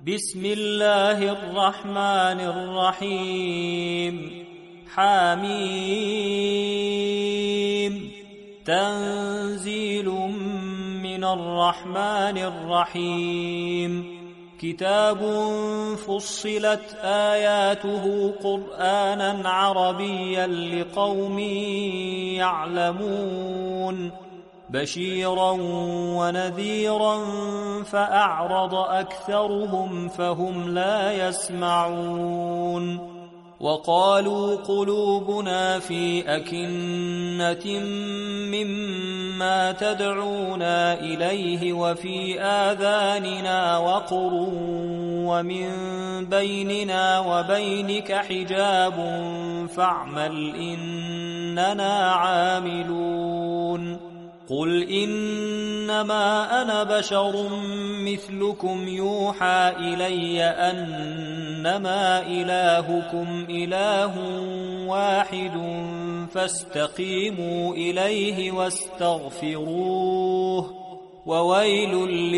بسم الله الرحمن الرحيم حميم تنزيل من الرحمن الرحيم كتاب فصلت آياته قرآنا عربيا لقوم يعلمون بشيرا ونذيرا فأعرض أكثرهم فهم لا يسمعون وقالوا قلوبنا في أكنة مما تدعونا إليه وفي آذاننا وقر ومن بيننا وبينك حجاب فاعمل إننا عاملون قل إنما أنا بشر مثلكم يوحى إلي أنما إلهكم إله واحد فاستقيموا إليه واستغفروه وويل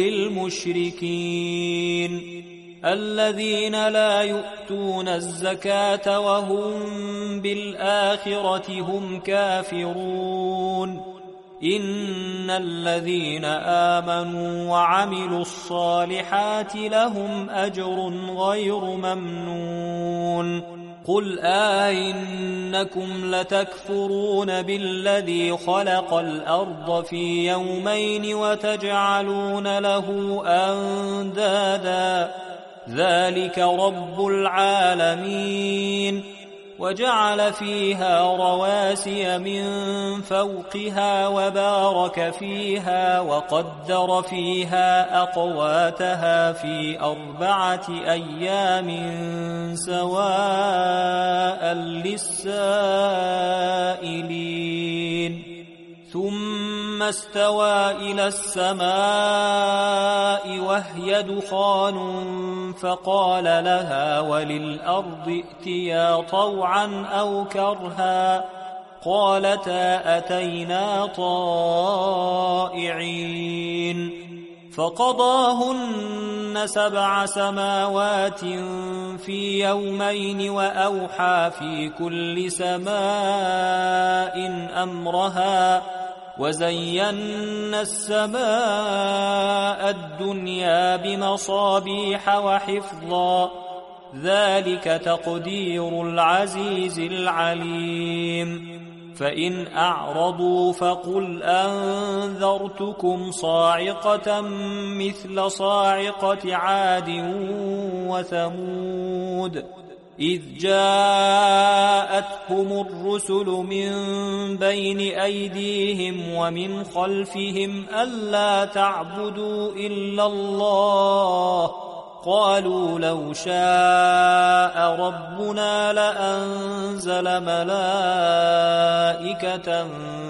للمشركين الذين لا يؤتون الزكاة وهم بالآخرة هم كافرون إن الذين آمنوا وعملوا الصالحات لهم أجر غير ممنون قل إنكم لتكفرون بالذي خلق الأرض في يومين وتجعلون له أندادا ذلك رب العالمين وجعل فيها رواسي من فوقها وبارك فيها وقدر فيها أقواتها في 4 أيام سواء للسائلين ثم استوى إلى السماء وهي دخان فقال لها وللأرض ائتيا طوعا أو كرها قالتا أتينا طائعين فقضاهن 7 سماوات في يومين وأوحى في كل سماء أمرها وزينا السماء الدنيا بمصابيح وحفظا ذلك تقدير العزيز العليم فإن أعرضوا فقل أنذرتكم صاعقة مثل صاعقة عاد وثمود إذ جاءتهم الرسل من بين أيديهم ومن خلفهم ألا تعبدوا إلا الله قالوا لو شاء ربنا لأنزل ملائكة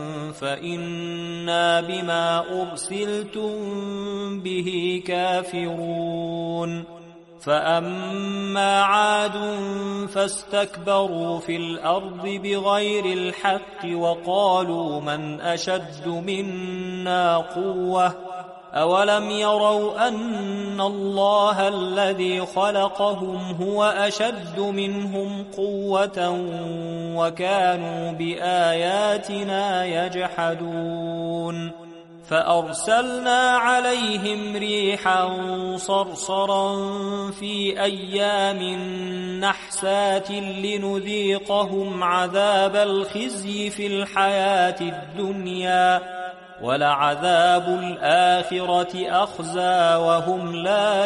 فإنا بما أرسلتم به كافرون فأما عاد فاستكبروا في الأرض بغير الحق وقالوا من أشد منا قوة أولم يروا أن الله الذي خلقهم هو أشد منهم قوة وكانوا بآياتنا يجحدون فأرسلنا عليهم ريحا صرصرا في أيام نحسات لنذيقهم عذاب الخزي في الحياة الدنيا ولعذاب الآخرة أخزى وهم لا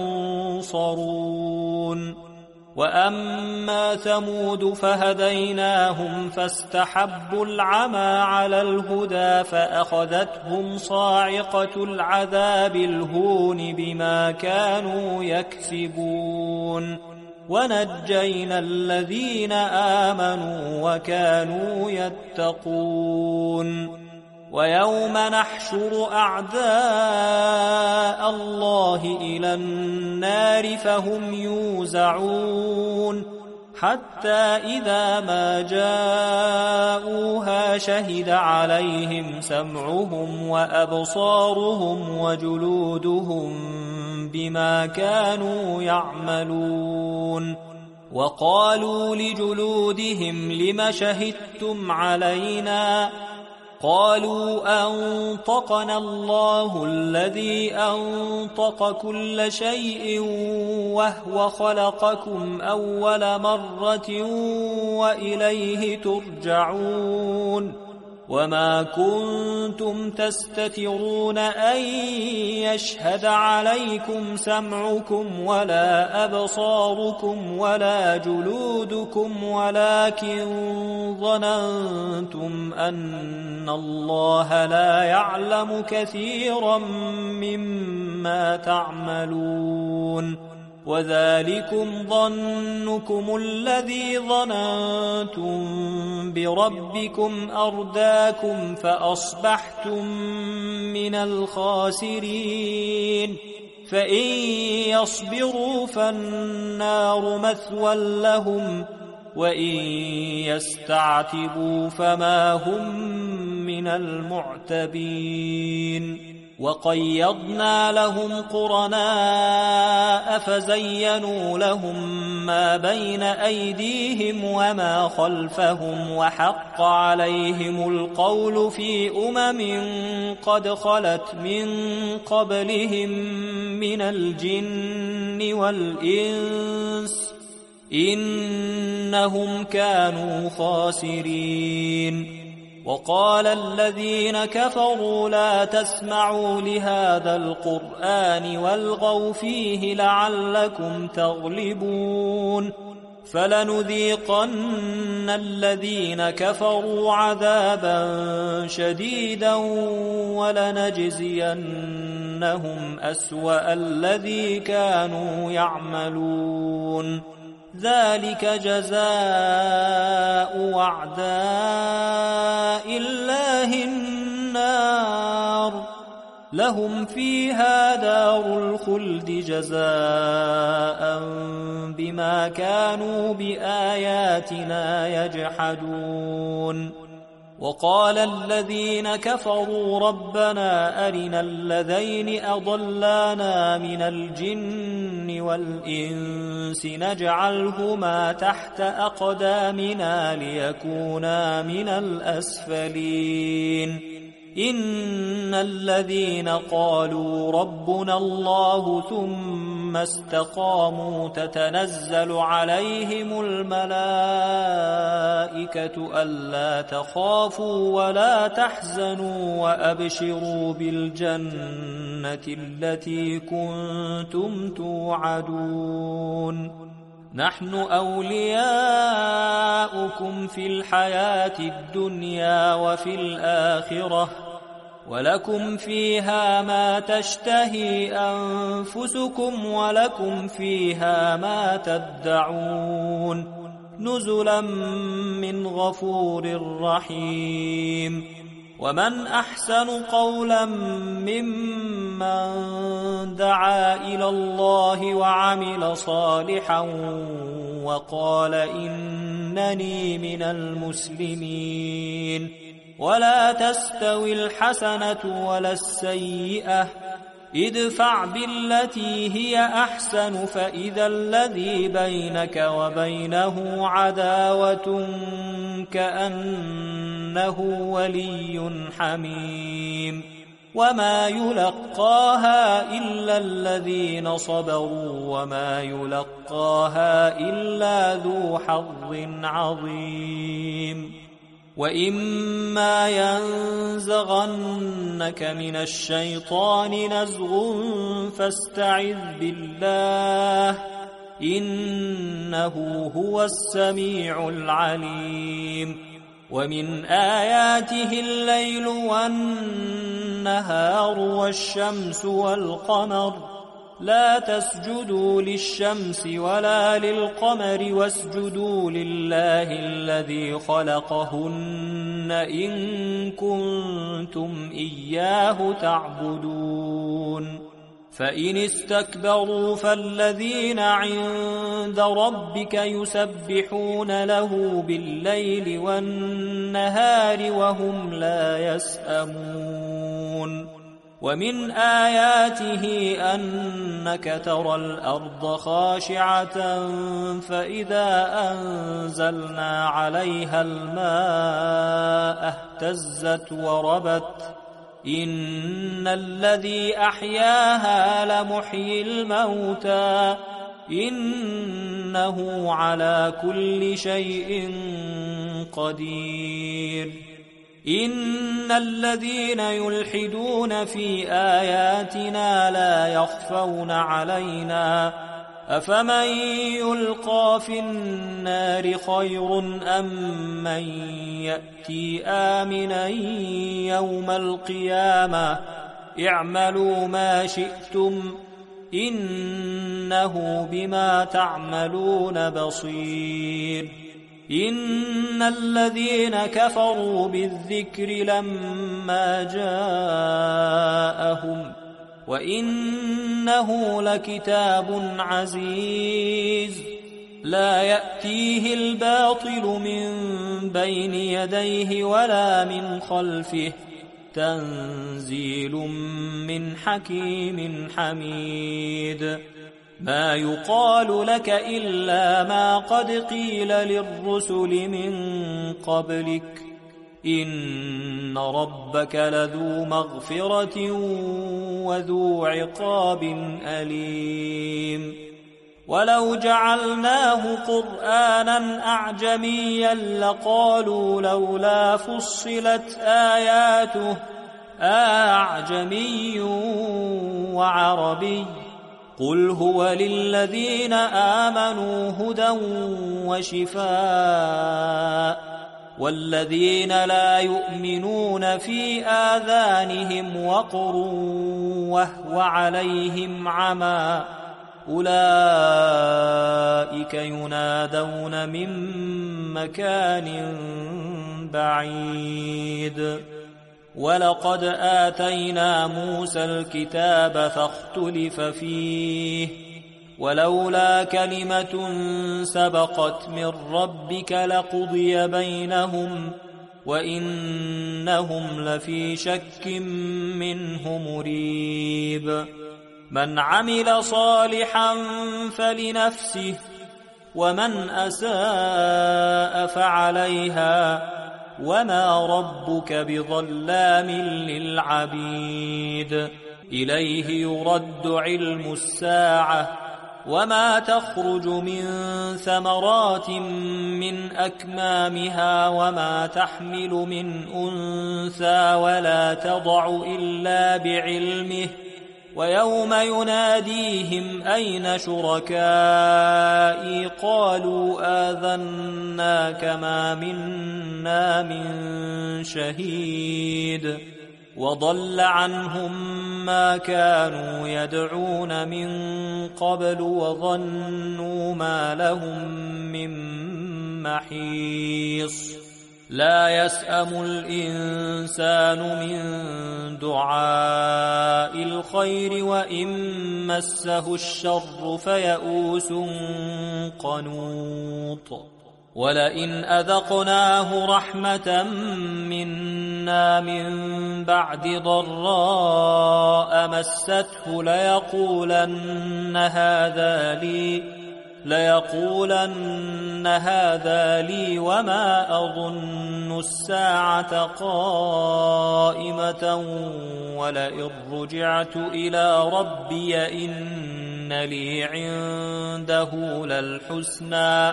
ينصرون وأما ثمود فهديناهم فاستحبوا العمى على الهدى فأخذتهم صاعقة العذاب الهون بما كانوا يكسبون ونجينا الذين آمنوا وكانوا يتقون ويوم نحشر أعداء الله إلى النار فهم يوزعون حتى إذا ما جاءوها شهد عليهم سمعهم وأبصارهم وجلودهم بما كانوا يعملون. وقالوا لجلودهم لم شهدتم علينا؟ قالوا أنطقنا الله الذي أنطق كل شيء وهو خلقكم أول مرة وإليه ترجعون. وما كنتم تستترون أن يشهد عليكم سمعكم ولا أبصاركم ولا جلودكم ولكن ظننتم أن الله لا يعلم كثيرا مما تعملون. وذلكم ظنكم الذي ظننتم بربكم أرداكم فأصبحتم من الخاسرين. فإن يصبروا فالنار مثوى لهم وإن يستعتبوا فما هم من المعتبين. وقيضنا لهم قرناء فزينوا لهم ما بين أيديهم وما خلفهم وحق عليهم القول في قد خلت من قبلهم من الجن والإنس إنهم كانوا خاسرين. وقال الذين كفروا لا تسمعوا لهذا القرآن والغوا فيه لعلكم تغلبون. فلنذيقن الذين كفروا عذابا شديدا ولنجزينهم أسوأ الذي كانوا يعملون. ذلك جزاء أعداء الله النار لهم فيها دار الخلد جزاء بما كانوا بآياتنا يجحدون. وقال الذين كفروا ربنا أرنا الذين أضلانا من الجن والإنس نجعلهما تحت أقدامنا ليكونا من الأسفلين. إن الذين قالوا ربنا الله ثم استقاموا تتنزل عليهم الملائكة ألا تخافوا ولا تحزنوا وأبشروا بالجنة التي كنتم توعدون. نحن أولياؤكم في الحياة الدنيا وفي الآخرة ولكم فيها ما تشتهي أنفسكم ولكم فيها ما تدعون نزلا من غفور رحيم. ومن أحسن قولا ممن دعا إلى الله وعمل صالحا وقال إنني من المسلمين. ولا تستوي الحسنة ولا السيئة ادفع بالتي هي أحسن فإذا الذي بينك وبينه عداوة كأنه ولي حميم. وما يلقاها إلا الذين صبروا وما يلقاها إلا ذو حظ عظيم. وإما ينزغنك من الشيطان نزغ فاستعذ بالله إنه هو السميع العليم. ومن آياته الليل والنهار والشمس والقمر لا تسجدوا للشمس ولا للقمر واسجدوا لله الذي خلقهن إن كنتم إياه تعبدون. فإن استكبروا فالذين عند ربك يسبحون له بالليل والنهار وهم لا يسأمون ومن آياته أنك ترى الأرض خاشعة فإذا أنزلنا عليها الماء اهتزت وربت إن الذي أحياها لمحيي الموتى إنه على كل شيء قدير إن الذين يلحدون في آياتنا لا يخفون علينا أفمن يلقى في النار خير أم من يأتي آمنا يوم القيامة اعملوا ما شئتم إنه بما تعملون بصير إن الذين كفروا بالذكر لما جاءهم وإنه لكتاب عزيز لا يأتيه الباطل من بين يديه ولا من خلفه تنزيل من حكيم حميد ما يقال لك إلا ما قد قيل للرسل من قبلك إن ربك لذو مغفرة وذو عقاب أليم ولو جعلناه قرآنا أعجميا لقالوا لولا فصلت آياته أعجمي وعربي قل هو للذين آمنوا هدى وشفاء والذين لا يؤمنون في آذانهم وقر وهو عليهم عمى أولئك ينادون من مكان بعيد ولقد آتينا موسى الكتاب فاختلف فيه ولولا كلمة سبقت من ربك لقضي بينهم وإنهم لفي شك منه مريب من عمل صالحا فلنفسه ومن أساء فعليها وما ربك بظلام للعبيد إليه يرد علم الساعة وما تخرج من ثمرات من أكمامها وما تحمل من أنثى ولا تضع إلا بعلمه ويوم يناديهم أين شركائي قالوا آذناك ما منا من شهيد وضل عنهم ما كانوا يدعون من قبل وظنوا ما لهم من محيص لا يسأم الإنسان من دعاء الخير وإن مسه الشر فيئوس قنوط ولئن أذقناه رحمة منا من بعد ضراء مسته ليقولن هذا لي وما أظن الساعة قائمة ولئن رجعت إلى ربي إن لي عنده للحسنى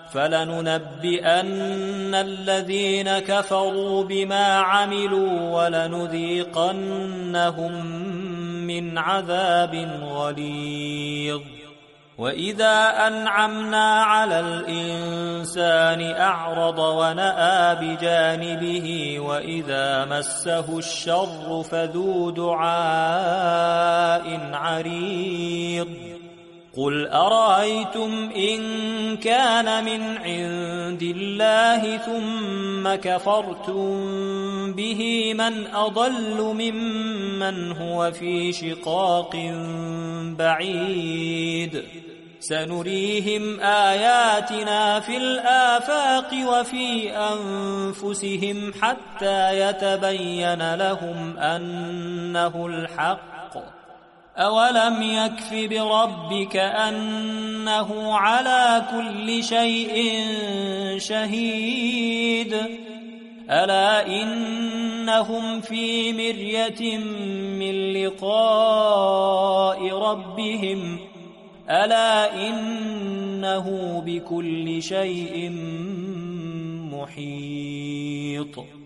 فلننبئن الذين كفروا بما عملوا ولنذيقنهم من عذاب غليظ وإذا أنعمنا على الإنسان أعرض ونأى بجانبه وإذا مسه الشر فذو دعاء عريض قل أرأيتم إن كان من عند الله ثم كفرتم به من أضل ممن هو في شقاق بعيد سنريهم آياتنا في الآفاق وفي أنفسهم حتى يتبين لهم أنه الحق أولم يكف بربك أنه على كل شيء شهيد ألا إنهم في مرية من لقاء ربهم ألا إنه بكل شيء محيط